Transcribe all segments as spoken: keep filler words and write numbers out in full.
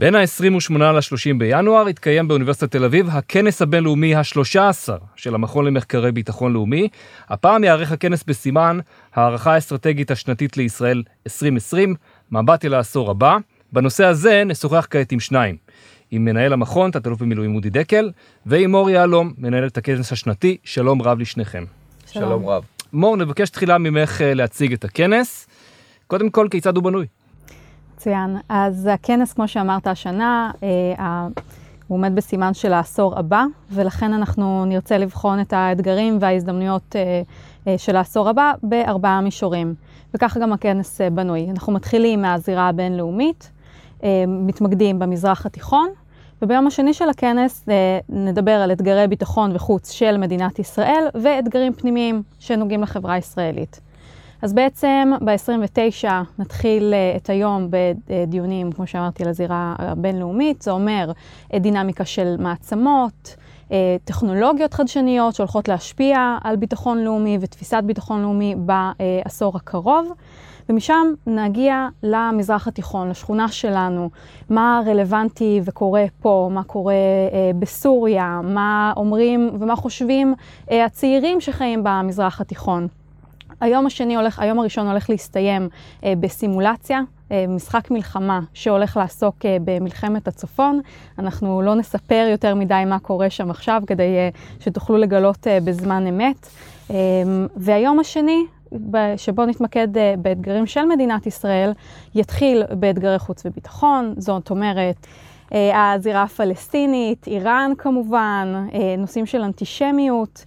בין ה-עשרים ושמונה ל-שלושים בינואר התקיים באוניברסיטת תל אביב הכנס הבינלאומי ה-שלוש עשרה של המכון למחקרי ביטחון לאומי. הפעם יערך הכנס בסימן הערכה האסטרטגית השנתית לישראל עשרים עשרים, מבט אל העשור הבא. בנושא הזה נשוחח כעת עם שניים, עם מנהל המכון, תת-אלוף במילואים אודי דקל, ועם מור יהלום, מנהלת הכנס השנתי. שלום רב לשניכם. שלום, שלום רב. מור, נבקש תחילה ממך להציג את הכנס. קודם כל, כיצד הוא בנוי? מצוין. אז הכנס, כמו שאמרת השנה, אה, הוא עומד בסימן של העשור הבא, ולכן אנחנו נרצה לבחון את האתגרים וההזדמנויות אה, אה, של העשור הבא בארבעה מישורים. וכך גם הכנס אה, בנוי. אנחנו מתחילים מהזירה הבינלאומית, אה, מתמקדים במזרח התיכון, וביום השני של הכנס אה, נדבר על אתגרי ביטחון וחוץ של מדינת ישראל, ואתגרים פנימיים שנוגעים לחברה הישראלית. אז בעצם ב-עשרים ותשע נתחיל את היום בדיונים, כמו שאמרתי, לזירה הבינלאומית. זה אומר דינמיקה של מעצמות, טכנולוגיות חדשניות שהולכות להשפיע על ביטחון לאומי ותפיסת ביטחון לאומי בעשור הקרוב. ומשם נגיע למזרח התיכון, לשכונה שלנו, מה רלוונטי וקורה פה, מה קורה בסוריה, מה אומרים ומה חושבים הצעירים שחיים במזרח התיכון. היום השני הולך, היום הראשון הולך להסתיים אה, בסימולציה, אה, משחק מלחמה שהולך לעסוק אה, במלחמת הצפון. אנחנו לא נספר יותר מדי מה קורה שם עכשיו, כדי אה, שתוכלו לגלות אה, בזמן אמת. אה, והיום השני, שבו נתמקד אה, באתגרים של מדינת ישראל, יתחיל באתגרי חוץ וביטחון. זאת אומרת, אה, הזירה הפלסטינית, איראן כמובן, אה, נושאים של אנטישמיות,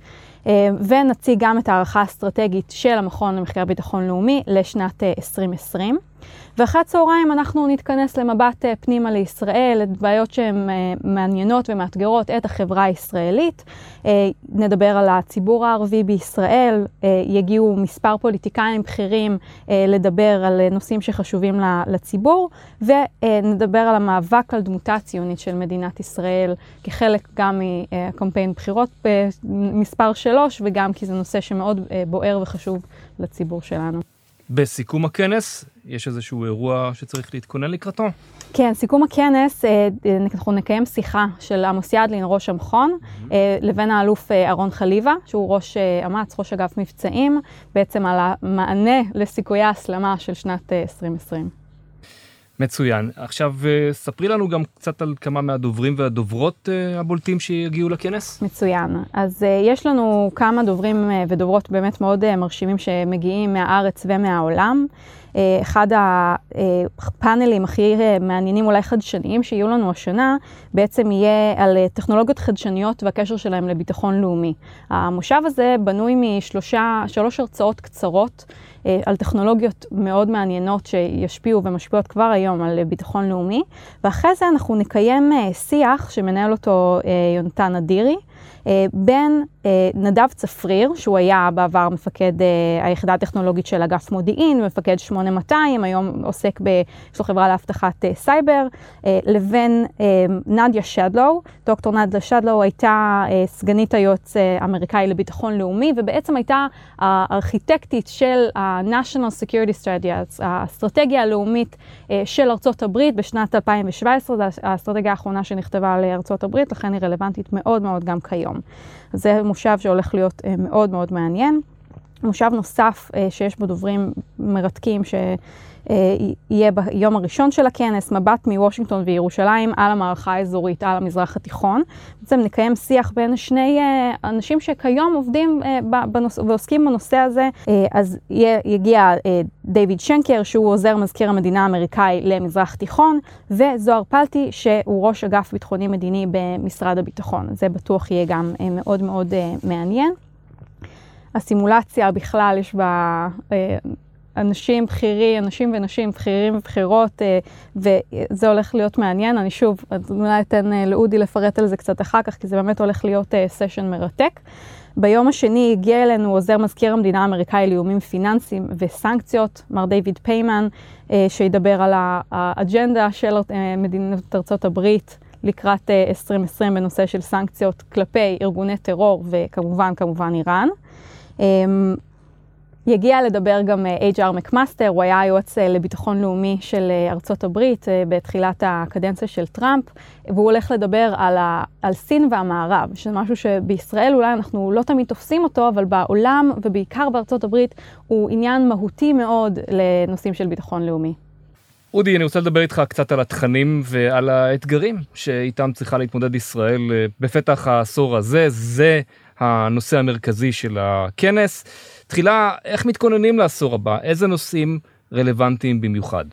ונציג גם את הערכה האסטרטגית של המכון למחקר ביטחון לאומי לשנת עשרים עשרים. ואחרי הצהריים אנחנו נתכנס למבט פנימה לישראל, את בעיות שהן מעניינות ומאתגרות את החברה הישראלית. נדבר על הציבור הערבי בישראל, יגיעו מספר פוליטיקאים בכירים לדבר על נושאים שחשובים לציבור, ונדבר על המאבק על דמותה הציונית של מדינת ישראל, כחלק גם מקמפיין בחירות מספר שלוש, וגם כי זה נושא שמאוד בוער וחשוב לציבור שלנו. בסיכום הכנס, יש איזשהו אירוע שצריך להתכונן לקראתו? כן, סיכום הכנס, אנחנו נקיים שיחה של עמוס ידלין, ראש המכון, לבין האלוף אהרון חליבה, שהוא ראש אמ"ץ, ראש אגף מבצעים, בעצם על המענה לסיכויי ההסלמה של שנת עשרים עשרים. מצוין. עכשיו, ספרי לנו גם קצת על כמה מהדוברים והדוברות הבולטים שיגיעו לכנס. מצוין. אז יש לנו כמה דוברים ודוברות באמת מאוד מרשימים שמגיעים מהארץ ומהעולם. אחד הפאנלים הכי מעניינים, אולי חדשניים, שיהיו לנו השנה, בעצם יהיה על טכנולוגיות חדשניות והקשר שלהם לביטחון לאומי. המושב הזה בנוי משלושה, שלוש הרצאות קצרות, על טכנולוגיות מאוד מעניינות שישפיעו ומשפיעות כבר היום על ביטחון לאומי, ואחרי זה אנחנו נקיים שיח שמנהל אותו יונתן אדירי, בין נדב צפריר, שהוא היה בעבר מפקד היחידה הטכנולוגית של אגף מודיעין, מפקד שמונה מאתיים, היום עוסק ב... יש לו חברה להבטחת סייבר, לבין נדיה שדלו. דוקטור נדיה שדלו הייתה סגנית היועץ האמריקאי לביטחון לאומי, ובעצם הייתה הארכיטקטית של ה-National Security Strategy, האסטרטגיה הלאומית של ארצות הברית בשנת אלפיים שבע עשרה, זו האסטרטגיה האחרונה שנכתבה לארצות הברית, לכן היא רלוונטית מאוד מאוד גם כיום. זה מושב שהולך להיות מאוד מאוד מעניין. מושב נוסף שיש בו דוברים מרתקים שיהיה ביום הראשון של הכנס, מבט מוושינגטון וירושלים על המערכה האזורית, על המזרח התיכון. בעצם נקיים שיח בין שני אנשים שכיום עובדים בנוס... ועוסקים בנושא הזה. אז יגיע דיוויד שנקר, שהוא עוזר מזכיר המדינה האמריקאי למזרח תיכון, וזוהר פלטי, שהוא ראש אגף ביטחוני מדיני במשרד הביטחון. זה בטוח יהיה גם מאוד מאוד מעניין. הסימולציה בכלל יש בה אנשים בכירים, אנשים ונשים בכירים ובכירות, וזה הולך להיות מעניין. אני שוב, אולי אתן לאודי לפרט על זה קצת אחר כך, כי זה באמת הולך להיות סשן מרתק. ביום השני הגיע אלינו עוזר מזכיר המדינה האמריקאי לאיומים פיננסיים וסנקציות, מר דיוויד פיימן, שידבר על האג'נדה של מדינת ארצות הברית לקראת עשרים עשרים בנושא של סנקציות כלפי ארגוני טרור וכמובן, כמובן איראן. יגיע לדבר גם אייץ' אר מקמאסטר, הוא היה היועץ לביטחון לאומי של ארצות הברית בתחילת הקדנציה של טראמפ, והוא הולך לדבר על, ה, על סין והמערב, שזה משהו שבישראל אולי אנחנו לא תמיד תופסים אותו, אבל בעולם ובעיקר בארצות הברית הוא עניין מהותי מאוד לנושאים של ביטחון לאומי. אודי, אני רוצה לדבר איתך קצת על התכנים ועל האתגרים שאיתם צריכה להתמודד ישראל בפתח העשור הזה. זה הנושא המרכזי של הכנס. תחילה, איך מתכוננים לעשור הבא? איזה נושאים רלוונטיים במיוחד?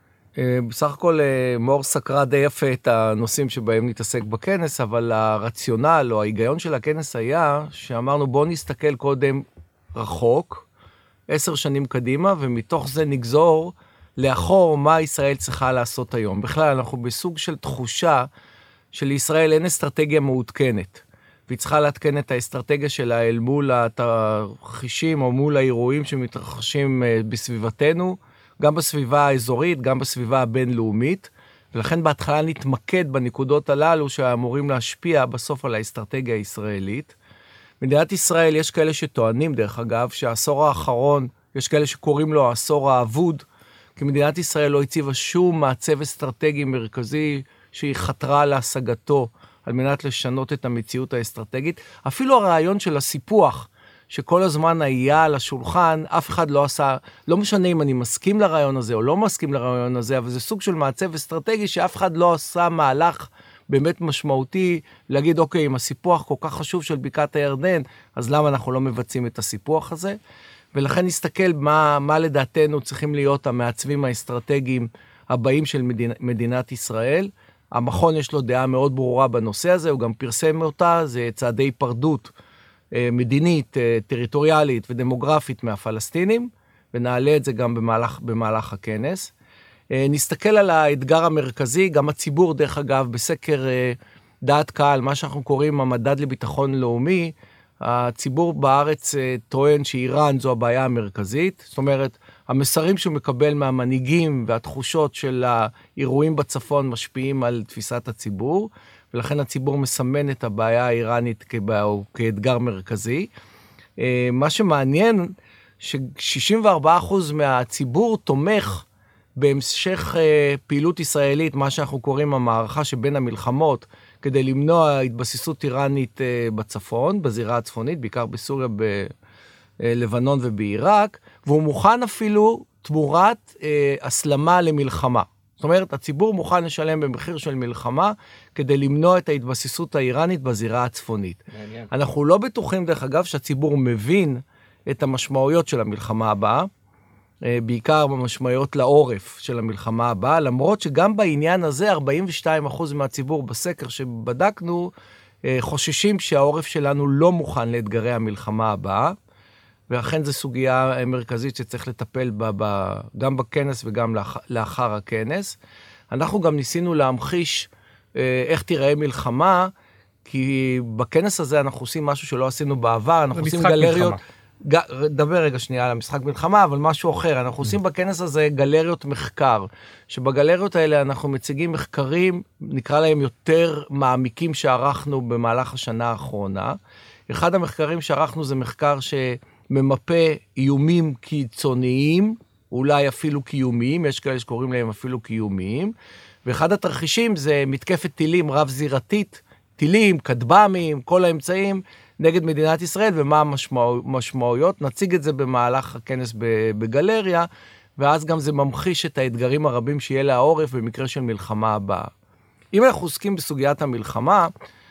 בסך הכל מור סקרה די יפה את הנושאים שבהם נתעסק בכנס, אבל הרציונל או ההיגיון של הכנס היה שאמרנו בוא נסתכל קודם רחוק, עשר שנים קדימה, ומתוך זה נגזור לאחור מה ישראל צריכה לעשות היום. בכלל אנחנו בסוג של תחושה שלישראל אין אסטרטגיה מעודכנת. והיא צריכה להתקן את האסטרטגיה שלה אל מול התרחישים או מול האירועים שמתרחשים בסביבתנו, גם בסביבה האזורית, גם בסביבה הבינלאומית, ולכן בהתחלה נתמקד בנקודות הללו שאמורים להשפיע בסוף על האסטרטגיה הישראלית. מדינת ישראל יש כאלה שטוענים דרך אגב שהעשור האחרון, יש כאלה שקוראים לו העשור האבוד, כי מדינת ישראל לא הציבה שום מעצב אסטרטגי מרכזי שהיא חתרה להשגתו, על מנת לשנות את המציאות האסטרטגית. אפילו הרעיון של הסיפוח, שכל הזמן היה על השולחן, אף אחד לא עשה, לא משנה אם אני מסכים לרעיון הזה או לא מסכים לרעיון הזה, אבל זה סוג של מעצב אסטרטגי שאף אחד לא עשה מהלך באמת משמעותי, להגיד, אוקיי, אם הסיפוח כל כך חשוב של בקעת הירדן, אז למה אנחנו לא מבצעים את הסיפוח הזה? ולכן נסתכל מה, מה לדעתנו צריכים להיות המעצבים האסטרטגיים הבאים של מדינה, מדינת ישראל. המכון יש לו דעה מאוד ברורה בנושא הזה, הוא גם פרסם אותה, זה צעדי היפרדות מדינית, טריטוריאלית ודמוגרפית מהפלסטינים, ונעלה את זה גם במהלך, במהלך הכנס. נסתכל על האתגר המרכזי, גם הציבור דרך אגב, בסקר דעת קהל, מה שאנחנו קוראים המדד לביטחון לאומי, הציבור בארץ טוען שאיראן זו הבעיה המרכזית, זאת אומרת, המסרים שהוא מקבל מהמנהיגים והתחושות של האירועים בצפון משפיעים על תפיסת הציבור, ולכן הציבור מסמן את הבעיה האיראנית כאתגר מרכזי. מה שמעניין, ש-שישים וארבעה אחוז מהציבור תומך בהמשך פעילות ישראלית, מה שאנחנו קוראים המערכה שבין המלחמות, כדי למנוע התבססות איראנית בצפון, בזירה הצפונית, בעיקר בסוריה, בלבנון ובעיראק, והוא מוכן אפילו תמורת הסלמה למלחמה. זאת אומרת, הציבור מוכן לשלם במחיר של מלחמה, כדי למנוע את ההתבססות האיראנית בזירה הצפונית. מעניין. אנחנו לא בטוחים, דרך אגב, שהציבור מבין את המשמעויות של המלחמה הבאה, בעיקר במשמעויות לעורף של המלחמה הבאה, למרות שגם בעניין הזה ארבעים ושתיים אחוז מהציבור בסקר שבדקנו, חוששים שהעורף שלנו לא מוכן לאתגרי המלחמה הבאה, ואכן זו סוגיה מרכזית שצריך לטפל בה גם בכנס וגם לאחר הכנס. אנחנו גם ניסינו להמחיש איך תיראה מלחמה, כי בכנס הזה אנחנו עושים משהו שלא עשינו בעבר, אנחנו עושים גלריות... מלחמה. דבר רגע שנייה על המשחק מלחמה, אבל משהו אחר. אנחנו עושים בכנס הזה גלריות מחקר, שבגלריות האלה אנחנו מציגים מחקרים, נקרא להם יותר מעמיקים שערכנו במהלך השנה האחרונה. אחד המחקרים שערכנו זה מחקר שממפה איומים קיצוניים, אולי אפילו קיומיים, יש כאלה שקוראים להם אפילו קיומיים, ואחד התרחישים זה מתקפת טילים רב-זירתית, טילים, כטב"מים, כל האמצעים, נגד מדינת ישראל, ומה המשמעויות. נציג את זה במהלך הכנס בגלריה, ואז גם זה ממחיש את האתגרים הרבים שיהיה לעורף במקרה של מלחמה הבאה. אם אנחנו עוסקים בסוגיית המלחמה,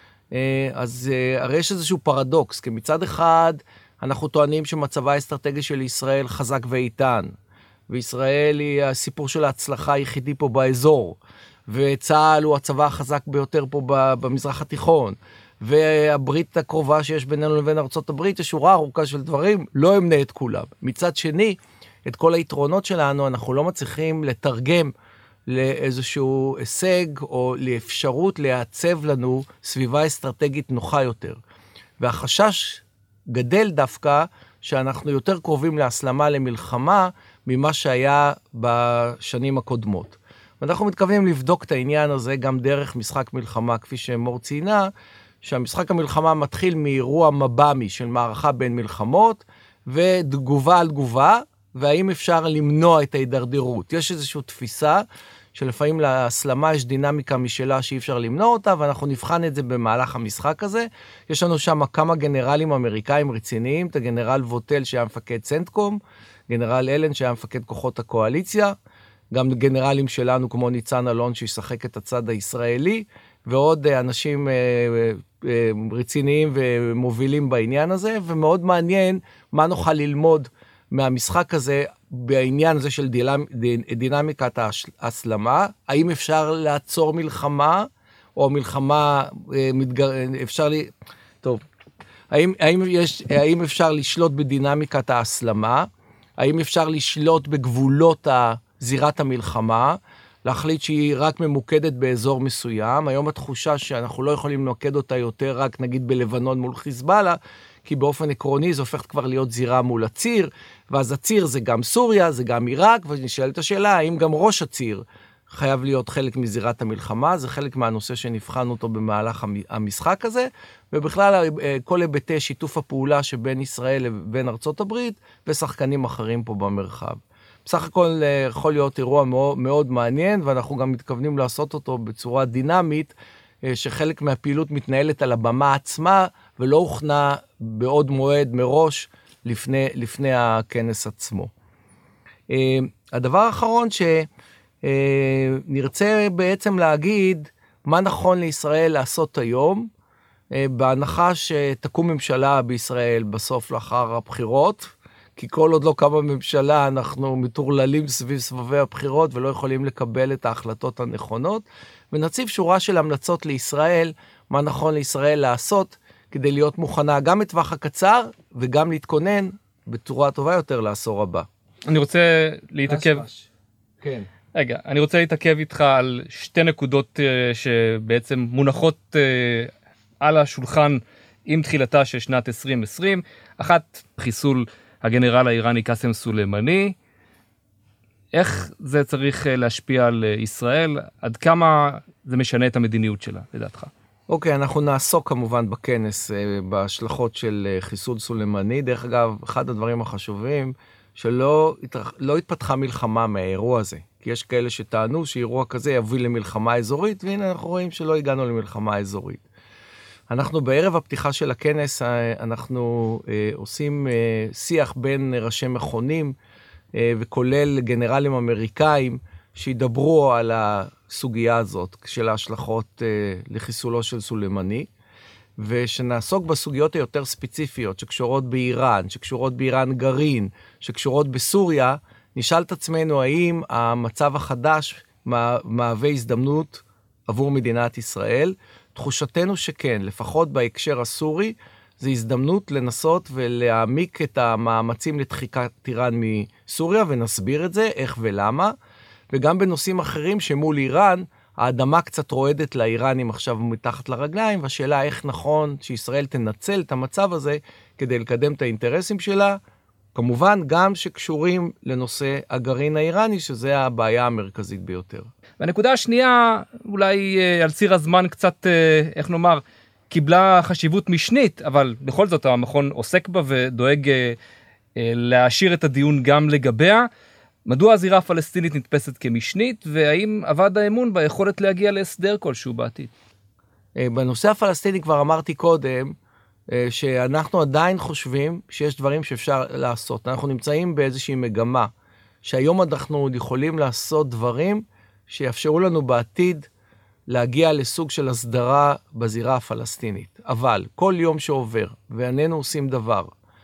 אז הרי יש איזשהו פרדוקס, כי מצד אחד אנחנו טוענים שמצבה האסטרטגי של ישראל חזק ואיתן, וישראל היא הסיפור של ההצלחה היחידי פה באזור, וצה"ל הוא הצבא החזק ביותר פה במזרח התיכון, והברית הקרובה שיש בינינו לבין ארצות הברית, יש שורה ארוכה של דברים, לא אמנה את כולם. מצד שני, את כל היתרונות שלנו, אנחנו לא מצליחים לתרגם לאיזשהו הישג, או לאפשרות לעצב לנו סביבה אסטרטגית נוחה יותר. והחשש גדל דווקא, שאנחנו יותר קרובים להסלמה למלחמה, ממה שהיה בשנים הקודמות. ואנחנו מתכוונים לבדוק את העניין הזה, גם דרך משחק מלחמה, כפי שמור ציינה, שהמשחק המלחמה מתחיל מאירוע מב"מי של מערכה בין מלחמות, ותגובה על תגובה, והאם אפשר למנוע את ההידרדרות. יש איזושהי תפיסה שלפעמים להסלמה יש דינמיקה משלה שאי אפשר למנוע אותה, ואנחנו נבחן את זה במהלך המשחק הזה. יש לנו שם כמה גנרלים אמריקאים רציניים, את הגנרל ווטל שהיה מפקד סנטקום, גנרל אלן שהיה מפקד כוחות הקואליציה, גם גנרלים שלנו כמו ניצן אלון שישחק את הצד הישראלי, ועוד אנשים רציניים ומובילים בעניין הזה, ומאוד מעניין מה נוכל ללמוד מהמשחק הזה, בעניין הזה של דינמיקת ההסלמה, האם אפשר לעצור מלחמה, או מלחמה, אפשר לי, טוב, האם, האם, יש, האם אפשר לשלוט בדינמיקת ההסלמה, האם אפשר לשלוט בגבולות זירת המלחמה, להחליט שהיא רק ממוקדת באזור מסוים, היום התחושה שאנחנו לא יכולים למקד אותה יותר רק נגיד בלבנון מול חיזבאללה, כי באופן עקרוני זה הופך כבר להיות זירה מול הציר, ואז הציר זה גם סוריה, זה גם עיראק, ונשאלת השאלה, האם גם ראש הציר חייב להיות חלק מזירת המלחמה, זה חלק מהנושא שנבחן אותו במהלך המשחק הזה, ובכלל כל היבטי שיתוף הפעולה שבין ישראל לבין ארצות הברית, ושחקנים אחרים פה במרחב. בסך הכל יכול להיות אירוע מאוד, מאוד מעניין, ואנחנו גם מתכוונים לעשות אותו בצורה דינמית, שחלק מהפעילות מתנהלת על הבמה עצמה, ולא הוכנה בעוד מועד מראש לפני, לפני הכנס עצמו. הדבר האחרון שנרצה בעצם להגיד, מה נכון לישראל לעשות היום, בהנחה שתקום ממשלה בישראל בסוף לאחר הבחירות, כי כל עוד לא קמה ממשלה, אנחנו מתורללים סביב סבבי הבחירות, ולא יכולים לקבל את ההחלטות הנכונות, ונציב שורה של המלצות לישראל, מה נכון לישראל לעשות, כדי להיות מוכנה גם בטווח הקצר, וגם להתכונן בצורה טובה יותר לעשור הבא. אני רוצה להתעכב... כן. רגע, אני רוצה להתעכב איתך על שתי נקודות שבעצם מונחות על השולחן עם תחילתה של שנת עשרים עשרים. אחת, חיסול הגנרל האיראני קאסם סולימני. איך זה צריך להשפיע על ישראל? עד כמה זה משנה את המדיניות שלה, לדעתך? אוקיי, אנחנו נעסוק כמובן בכנס בהשלכות של חיסול סולימני. דרך אגב, אחד הדברים החשובים, שלא לא התפתחה מלחמה מהאירוע הזה. כי יש כאלה שטענו שאירוע כזה יביא למלחמה אזורית, והנה אנחנו רואים שלא הגענו למלחמה אזורית. אנחנו בערב הפתיחה של הכנס, אנחנו עושים שיח בין ראשי מכונים, וכולל גנרלים אמריקאים, שידברו על הסוגיה הזאת, של ההשלכות לחיסולו של סולימני, ושנעסוק בסוגיות היותר ספציפיות, שקשורות באיראן, שקשורות באיראן גרעין, שקשורות בסוריה, נשאל את עצמנו האם המצב החדש מהווה הזדמנות עבור מדינת ישראל. תחושתנו שכן, לפחות בהקשר הסורי, זו הזדמנות לנסות ולהעמיק את המאמצים לדחיקת איראן מסוריה, ונסביר את זה, איך ולמה, וגם בנושאים אחרים שמול איראן, האדמה קצת רועדת לאיראנים עכשיו מתחת לרגליים, והשאלה איך נכון שישראל תנצל את המצב הזה, כדי לקדם את האינטרסים שלה, כמובן גם שקשורים לנושא הגרעין האיראני, שזה הבעיה המרכזית ביותר. והנקודה השנייה, אולי על ציר הזמן קצת, איך נאמר, קיבלה חשיבות משנית, אבל בכל זאת המכון עוסק בה ודואג להשאיר את הדיון גם לגביה. מדוע הזירה הפלסטינית נתפסת כמשנית, והאם עבד האמון ביכולת להגיע להסדר כלשהו בעתיד? בנושא הפלסטיני כבר אמרתי קודם, שאנחנו עדיין חושבים שיש דברים שאפשר לעשות. אנחנו נמצאים באיזושהי מגמה, שהיום אנחנו יכולים לעשות דברים שיאפשרו לנו בעתיד להגיע לסוג של הסדרה בזירה הפלסטינית. אבל כל יום שעובר, ואיננו עושים דבר,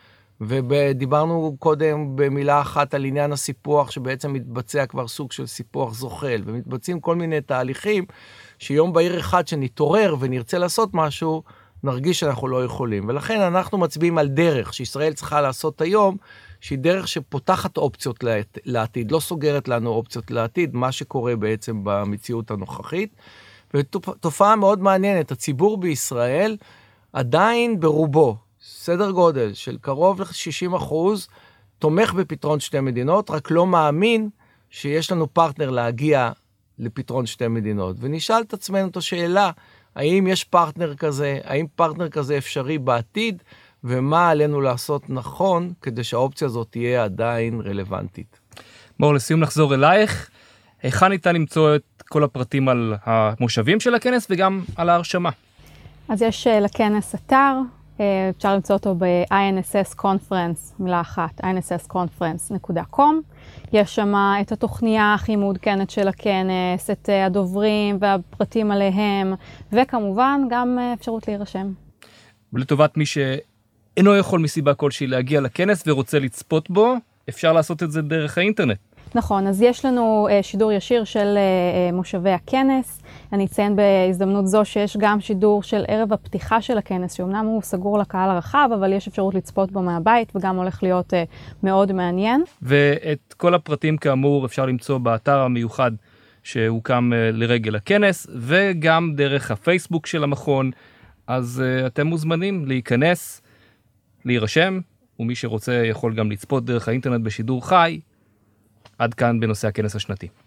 ודיברנו קודם במילה אחת על עניין הסיפוח, שבעצם מתבצע כבר סוג של סיפוח זוחל, ומתבצעים כל מיני תהליכים, שיום בהיר אחד שנתעורר ונרצה לעשות משהו, נרגיש שאנחנו לא יכולים. ולכן אנחנו מצביעים על דרך שישראל צריכה לעשות היום, שהיא דרך שפותחת אופציות לעתיד, לא סוגרת לנו אופציות לעתיד, מה שקורה בעצם במציאות הנוכחית. ותופעה מאוד מעניינת, הציבור בישראל עדיין ברובו, סדר גודל של קרוב ל-שישים אחוז, תומך בפתרון שתי מדינות, רק לא מאמין שיש לנו פרטנר להגיע לפתרון שתי מדינות. ונשאל את עצמנו את השאלה, האם יש פרטנר כזה, האם פרטנר כזה אפשרי בעתיד, ומה עלינו לעשות נכון, כדי שהאופציה הזאת תהיה עדיין רלוונטית. מור, לסיום נחזור אלייך. היכן ניתן למצוא את כל הפרטים על המושבים של הכנס וגם על ההרשמה? אז יש לכנס אתר, אפשר למצוא אותו ב-איי אן אס אס Conference, מילה אחת, איי אן אס אס קונפרנס דוט קום. יש שם את התוכניה הכי מעודכנת של הכנס, את הדוברים והפרטים עליהם, וכמובן גם אפשרות להירשם. ולטובת מי שאינו יכול מסיבה כלשהי להגיע לכנס ורוצה לצפות בו, אפשר לעשות את זה דרך האינטרנט. נכון, אז יש לנו uh, שידור ישיר של uh, מושבי הכנס. אני אציין בהזדמנות זו שיש גם שידור של ערב הפתיחה של הכנס, שאומנם הוא סגור לקהל הרחב, אבל יש אפשרות לצפות בו מהבית, וגם הולך להיות uh, מאוד מעניין. ואת כל הפרטים כאמור אפשר למצוא באתר המיוחד שהוקם uh, לרגל הכנס, וגם דרך הפייסבוק של המכון. אז uh, אתם מוזמנים להיכנס, להירשם, ומי שרוצה יכול גם לצפות דרך האינטרנט בשידור חי. עד כאן בנושא הכנס השנתי.